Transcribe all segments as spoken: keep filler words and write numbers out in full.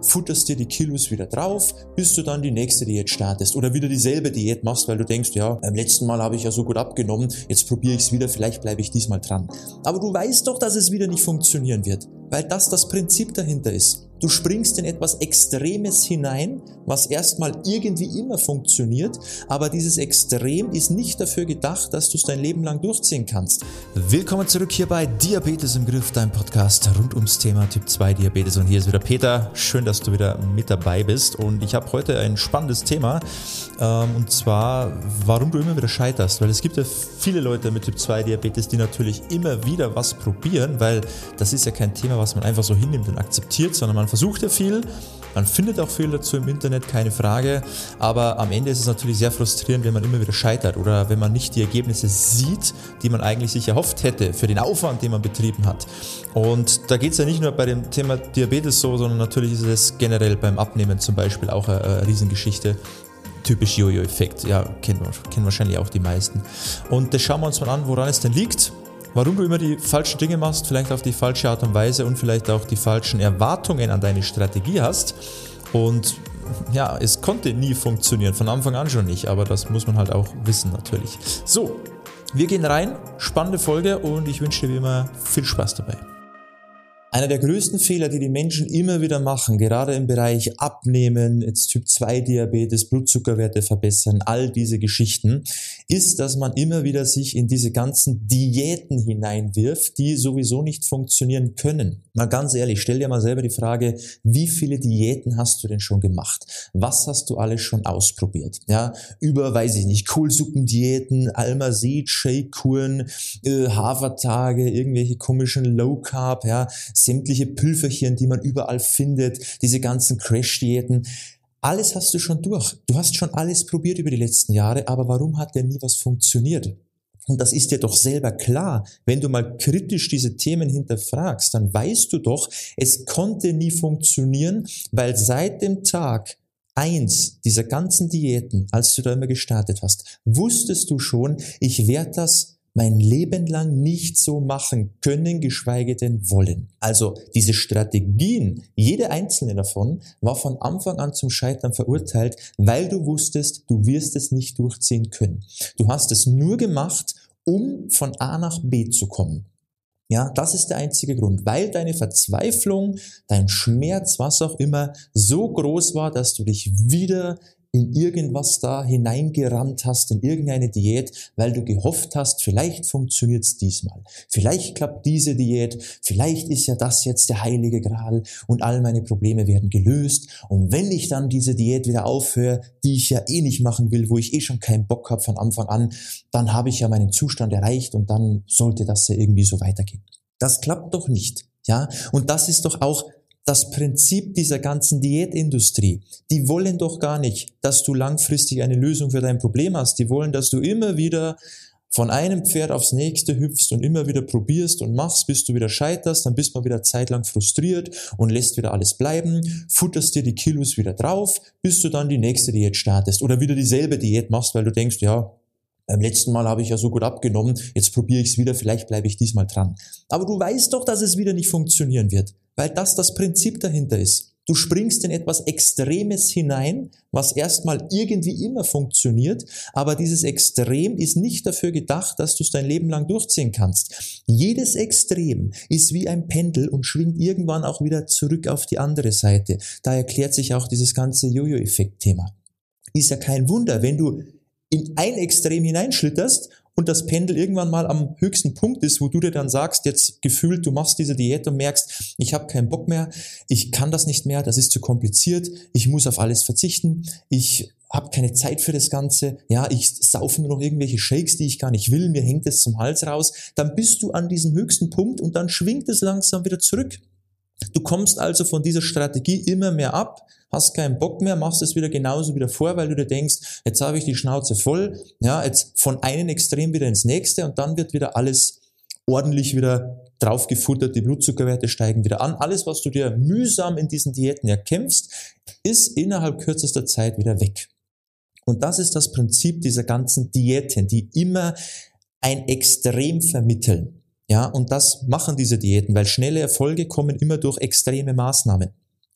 futterst dir die Kilos wieder drauf, bis du dann die nächste Diät startest oder wieder dieselbe Diät machst, weil du denkst, ja, beim letzten Mal habe ich ja so gut abgenommen, jetzt probiere ich es wieder, vielleicht bleibe ich diesmal dran. Aber du weißt doch, dass es wieder nicht funktionieren wird, weil das das Prinzip dahinter ist. Du springst in etwas Extremes hinein, was erstmal irgendwie immer funktioniert, aber dieses Extrem ist nicht dafür gedacht, dass du es dein Leben lang durchziehen kannst. Willkommen zurück hier bei Diabetes im Griff, dein Podcast rund ums Thema Typ zwei Diabetes. Und hier ist wieder Peter. Schön, dass du wieder mit dabei bist. Und ich habe heute ein spannendes Thema, ähm, und zwar, warum du immer wieder scheiterst. Weil es gibt ja viele Leute mit Typ zwei Diabetes, die natürlich immer wieder was probieren, weil das ist ja kein Thema, was man einfach so hinnimmt und akzeptiert, sondern man versucht ja viel, man findet auch viel dazu im Internet, keine Frage, aber am Ende ist es natürlich sehr frustrierend, wenn man immer wieder scheitert oder wenn man nicht die Ergebnisse sieht, die man eigentlich sich erhofft hätte für den Aufwand, den man betrieben hat. Und da geht es ja nicht nur bei dem Thema Diabetes so, sondern natürlich ist es generell beim Abnehmen zum Beispiel auch eine, eine Riesengeschichte. Typisch Jojo-Effekt, ja, kennen, wir, kennen wahrscheinlich auch die meisten. Und das schauen wir uns mal an, woran es denn liegt. Warum du immer die falschen Dinge machst, vielleicht auf die falsche Art und Weise und vielleicht auch die falschen Erwartungen an deine Strategie hast. Und ja, es konnte nie funktionieren, von Anfang an schon nicht, aber das muss man halt auch wissen natürlich. So, wir gehen rein, spannende Folge und ich wünsche dir wie immer viel Spaß dabei. Einer der größten Fehler, die die Menschen immer wieder machen, gerade im Bereich Abnehmen, jetzt Typ zwei Diabetes, Blutzuckerwerte verbessern, all diese Geschichten, ist, dass man immer wieder sich in diese ganzen Diäten hineinwirft, die sowieso nicht funktionieren können. Mal ganz ehrlich, stell dir mal selber die Frage, wie viele Diäten hast du denn schon gemacht? Was hast du alles schon ausprobiert? Ja, über, weiß ich nicht, Kohlsuppendiäten, Almazet, Shake-Kuren, äh, Hafertage, irgendwelche komischen Low-Carb, ja, sämtliche Pülverchen, die man überall findet, diese ganzen Crash-Diäten. Alles hast du schon durch. Du hast schon alles probiert über die letzten Jahre, aber warum hat denn nie was funktioniert? Und das ist dir doch selber klar. Wenn du mal kritisch diese Themen hinterfragst, dann weißt du doch, es konnte nie funktionieren, weil seit dem Tag eins dieser ganzen Diäten, als du da immer gestartet hast, wusstest du schon, ich werde das mein Leben lang nicht so machen können, geschweige denn wollen. Also diese Strategien, jede einzelne davon, war von Anfang an zum Scheitern verurteilt, weil du wusstest, du wirst es nicht durchziehen können. Du hast es nur gemacht, um von A nach B zu kommen. Ja, das ist der einzige Grund, weil deine Verzweiflung, dein Schmerz, was auch immer, so groß war, dass du dich wieder in irgendwas da hineingerammt hast, in irgendeine Diät, weil du gehofft hast, vielleicht funktioniert's diesmal. Vielleicht klappt diese Diät, vielleicht ist ja das jetzt der heilige Gral und all meine Probleme werden gelöst. Und wenn ich dann diese Diät wieder aufhöre, die ich ja eh nicht machen will, wo ich eh schon keinen Bock habe von Anfang an, dann habe ich ja meinen Zustand erreicht und dann sollte das ja irgendwie so weitergehen. Das klappt doch nicht, ja? Und das ist doch auch das Prinzip dieser ganzen Diätindustrie. Die wollen doch gar nicht, dass du langfristig eine Lösung für dein Problem hast. Die wollen, dass du immer wieder von einem Pferd aufs nächste hüpfst und immer wieder probierst und machst, bis du wieder scheiterst. Dann bist du mal wieder zeitlang frustriert und lässt wieder alles bleiben, futterst dir die Kilos wieder drauf, bis du dann die nächste Diät startest oder wieder dieselbe Diät machst, weil du denkst, ja, beim letzten Mal habe ich ja so gut abgenommen, jetzt probiere ich es wieder, vielleicht bleibe ich diesmal dran. Aber du weißt doch, dass es wieder nicht funktionieren wird, weil das das Prinzip dahinter ist. Du springst in etwas Extremes hinein, was erstmal irgendwie immer funktioniert, aber dieses Extrem ist nicht dafür gedacht, dass du es dein Leben lang durchziehen kannst. Jedes Extrem ist wie ein Pendel und schwingt irgendwann auch wieder zurück auf die andere Seite. Da erklärt sich auch dieses ganze Jojo-Effekt-Thema. Ist ja kein Wunder, wenn du in ein Extrem hineinschlitterst und das Pendel irgendwann mal am höchsten Punkt ist, wo du dir dann sagst, jetzt gefühlt, du machst diese Diät und merkst, ich habe keinen Bock mehr, ich kann das nicht mehr, das ist zu kompliziert, ich muss auf alles verzichten, ich habe keine Zeit für das Ganze, ja, ich saufe nur noch irgendwelche Shakes, die ich gar nicht will, mir hängt es zum Hals raus, dann bist du an diesem höchsten Punkt und dann schwingt es langsam wieder zurück. Du kommst also von dieser Strategie immer mehr ab, hast keinen Bock mehr, machst es wieder genauso wieder vor, weil du dir denkst, jetzt habe ich die Schnauze voll, ja, jetzt von einem Extrem wieder ins nächste und dann wird wieder alles ordentlich wieder draufgefuttert, die Blutzuckerwerte steigen wieder an. Alles, was du dir mühsam in diesen Diäten erkämpfst, ist innerhalb kürzester Zeit wieder weg. Und das ist das Prinzip dieser ganzen Diäten, die immer ein Extrem vermitteln. Ja, und das machen diese Diäten, weil schnelle Erfolge kommen immer durch extreme Maßnahmen.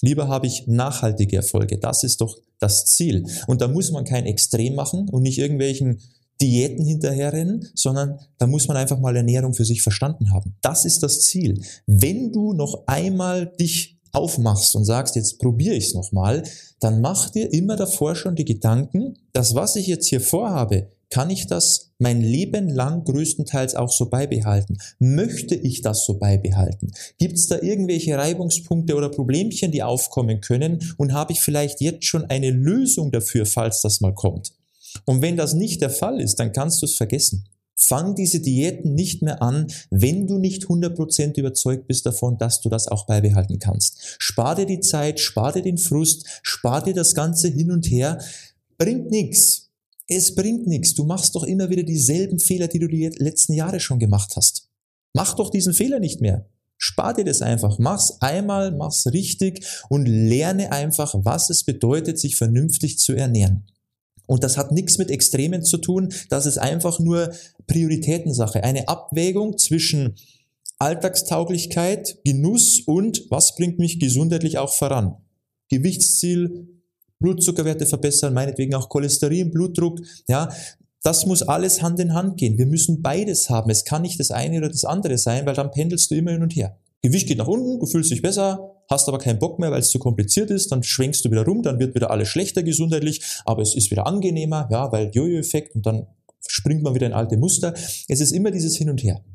Lieber habe ich nachhaltige Erfolge. Das ist doch das Ziel. Und da muss man kein Extrem machen und nicht irgendwelchen Diäten hinterherrennen, sondern da muss man einfach mal Ernährung für sich verstanden haben. Das ist das Ziel. Wenn du noch einmal dich aufmachst und sagst, jetzt probiere ich es nochmal, dann mach dir immer davor schon die Gedanken, dass was ich jetzt hier vorhabe, kann ich das mein Leben lang größtenteils auch so beibehalten? Möchte ich das so beibehalten? Gibt es da irgendwelche Reibungspunkte oder Problemchen, die aufkommen können? Und habe ich vielleicht jetzt schon eine Lösung dafür, falls das mal kommt? Und wenn das nicht der Fall ist, dann kannst du es vergessen. Fang diese Diäten nicht mehr an, wenn du nicht hundert Prozent überzeugt bist davon, dass du das auch beibehalten kannst. Spar dir die Zeit, spar dir den Frust, spar dir das Ganze hin und her. Bringt nichts. Es bringt nichts. Du machst doch immer wieder dieselben Fehler, die du die letzten Jahre schon gemacht hast. Mach doch diesen Fehler nicht mehr. Spar dir das einfach. Mach's einmal, mach's richtig und lerne einfach, was es bedeutet, sich vernünftig zu ernähren. Und das hat nichts mit Extremen zu tun. Das ist einfach nur Prioritätensache. Eine Abwägung zwischen Alltagstauglichkeit, Genuss und was bringt mich gesundheitlich auch voran. Gewichtsziel, Blutzuckerwerte verbessern, meinetwegen auch Cholesterin, Blutdruck, ja, das muss alles Hand in Hand gehen. Wir müssen beides haben. Es kann nicht das eine oder das andere sein, weil dann pendelst du immer hin und her. Gewicht geht nach unten, du fühlst dich besser, hast aber keinen Bock mehr, weil es zu kompliziert ist, dann schwenkst du wieder rum, dann wird wieder alles schlechter gesundheitlich, aber es ist wieder angenehmer, ja, weil Jojo-Effekt und dann springt man wieder in alte Muster. Es ist immer dieses Hin und Her.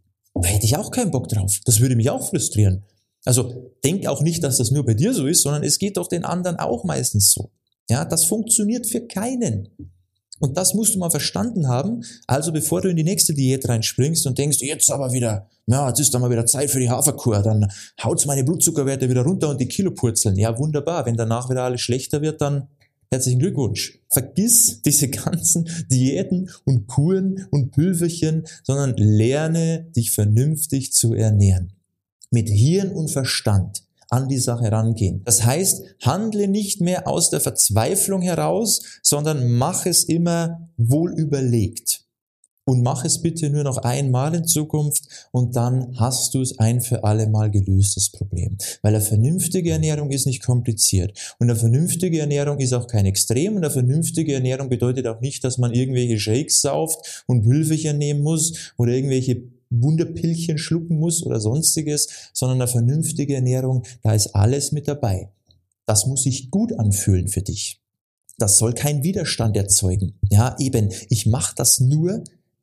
Da hätte ich auch keinen Bock drauf. Das würde mich auch frustrieren. Also denk auch nicht, dass das nur bei dir so ist, sondern es geht doch den anderen auch meistens so. Ja, das funktioniert für keinen. Und das musst du mal verstanden haben. Also bevor du in die nächste Diät reinspringst und denkst, jetzt aber wieder, ja, jetzt ist dann mal wieder Zeit für die Haferkur, dann haut's meine Blutzuckerwerte wieder runter und die Kilo purzeln. Ja, wunderbar. Wenn danach wieder alles schlechter wird, dann herzlichen Glückwunsch. Vergiss diese ganzen Diäten und Kuren und Pülverchen, sondern lerne dich vernünftig zu ernähren. Mit Hirn und Verstand an die Sache rangehen. Das heißt, handle nicht mehr aus der Verzweiflung heraus, sondern mach es immer wohl überlegt. Und mach es bitte nur noch einmal in Zukunft und dann hast du es ein für alle Mal gelöst, das Problem. Weil eine vernünftige Ernährung ist nicht kompliziert. Und eine vernünftige Ernährung ist auch kein Extrem. Und eine vernünftige Ernährung bedeutet auch nicht, dass man irgendwelche Shakes sauft und Pülverchen nehmen muss oder irgendwelche Wunderpillchen schlucken muss oder sonstiges, sondern eine vernünftige Ernährung, da ist alles mit dabei. Das muss sich gut anfühlen für dich. Das soll keinen Widerstand erzeugen. Ja, eben, ich mache das nur,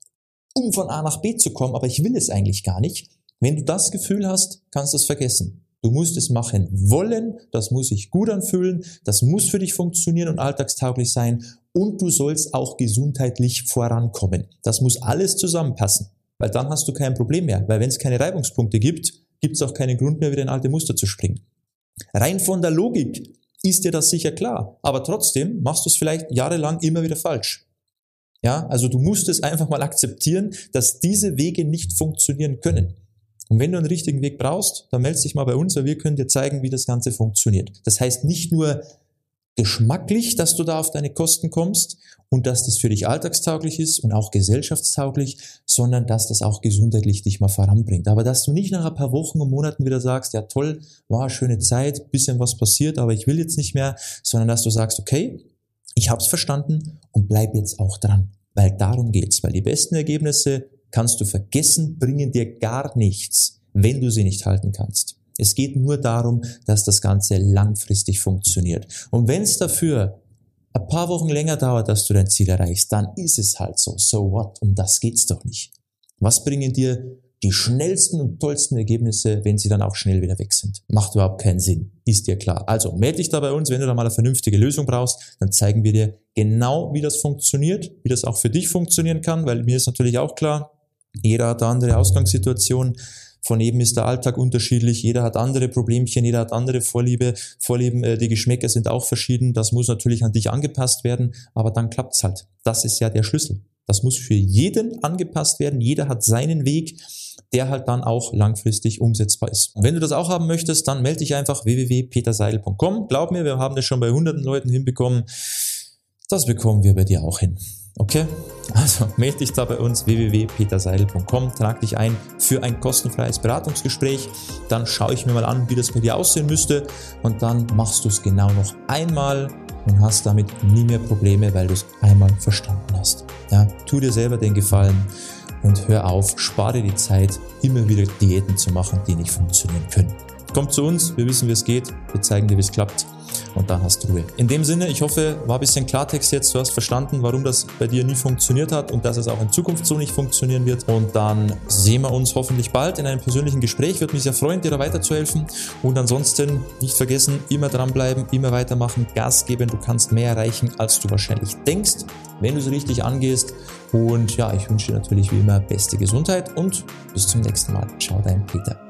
um von A nach B zu kommen, aber ich will es eigentlich gar nicht. Wenn du das Gefühl hast, kannst du es vergessen. Du musst es machen wollen, das muss sich gut anfühlen, das muss für dich funktionieren und alltagstauglich sein und du sollst auch gesundheitlich vorankommen. Das muss alles zusammenpassen. Weil dann hast du kein Problem mehr. Weil wenn es keine Reibungspunkte gibt, gibt es auch keinen Grund mehr, wieder in alte Muster zu springen. Rein von der Logik ist dir das sicher klar. Aber trotzdem machst du es vielleicht jahrelang immer wieder falsch. Ja, also du musst es einfach mal akzeptieren, dass diese Wege nicht funktionieren können. Und wenn du einen richtigen Weg brauchst, dann melde dich mal bei uns, weil wir können dir zeigen, wie das Ganze funktioniert. Das heißt nicht nur geschmacklich, dass du da auf deine Kosten kommst und dass das für dich alltagstauglich ist und auch gesellschaftstauglich, sondern dass das auch gesundheitlich dich mal voranbringt. Aber dass du nicht nach ein paar Wochen und Monaten wieder sagst, ja toll, war schöne Zeit, bisschen was passiert, aber ich will jetzt nicht mehr, sondern dass du sagst, okay, ich hab's verstanden und bleib jetzt auch dran. Weil darum geht's. Weil die besten Ergebnisse kannst du vergessen, bringen dir gar nichts, wenn du sie nicht halten kannst. Es geht nur darum, dass das Ganze langfristig funktioniert. Und wenn es dafür ein paar Wochen länger dauert, dass du dein Ziel erreichst, dann ist es halt so. So what? Um das geht's doch nicht. Was bringen dir die schnellsten und tollsten Ergebnisse, wenn sie dann auch schnell wieder weg sind? Macht überhaupt keinen Sinn. Ist dir klar. Also melde dich da bei uns, wenn du da mal eine vernünftige Lösung brauchst, dann zeigen wir dir genau, wie das funktioniert, wie das auch für dich funktionieren kann, weil mir ist natürlich auch klar, jeder hat eine andere Ausgangssituation. Von jedem ist der Alltag unterschiedlich, jeder hat andere Problemchen, jeder hat andere Vorliebe, Vorlieben, äh, die Geschmäcker sind auch verschieden, das muss natürlich an dich angepasst werden, aber dann klappt's halt. Das ist ja der Schlüssel. Das muss für jeden angepasst werden, jeder hat seinen Weg, der halt dann auch langfristig umsetzbar ist. Und wenn du das auch haben möchtest, dann melde dich einfach w w w punkt peter seidel punkt com. Glaub mir, wir haben das schon bei hunderten Leuten hinbekommen, das bekommen wir bei dir auch hin. Okay? Also melde dich da bei uns w w w punkt peter seidel punkt com, trag dich ein für ein kostenfreies Beratungsgespräch, dann schaue ich mir mal an, wie das bei dir aussehen müsste und dann machst du es genau noch einmal und hast damit nie mehr Probleme, weil du es einmal verstanden hast. Ja, tu dir selber den Gefallen und hör auf, spare die Zeit, immer wieder Diäten zu machen, die nicht funktionieren können. Komm zu uns, wir wissen, wie es geht, wir zeigen dir, wie es klappt und dann hast du Ruhe. In dem Sinne, ich hoffe, war ein bisschen Klartext jetzt, du hast verstanden, warum das bei dir nie funktioniert hat und dass es auch in Zukunft so nicht funktionieren wird. Und dann sehen wir uns hoffentlich bald in einem persönlichen Gespräch. Würde mich sehr freuen, dir da weiterzuhelfen. Und ansonsten nicht vergessen, immer dranbleiben, immer weitermachen, Gas geben. Du kannst mehr erreichen, als du wahrscheinlich denkst, wenn du es richtig angehst. Und ja, ich wünsche dir natürlich wie immer beste Gesundheit und bis zum nächsten Mal. Ciao, dein Peter.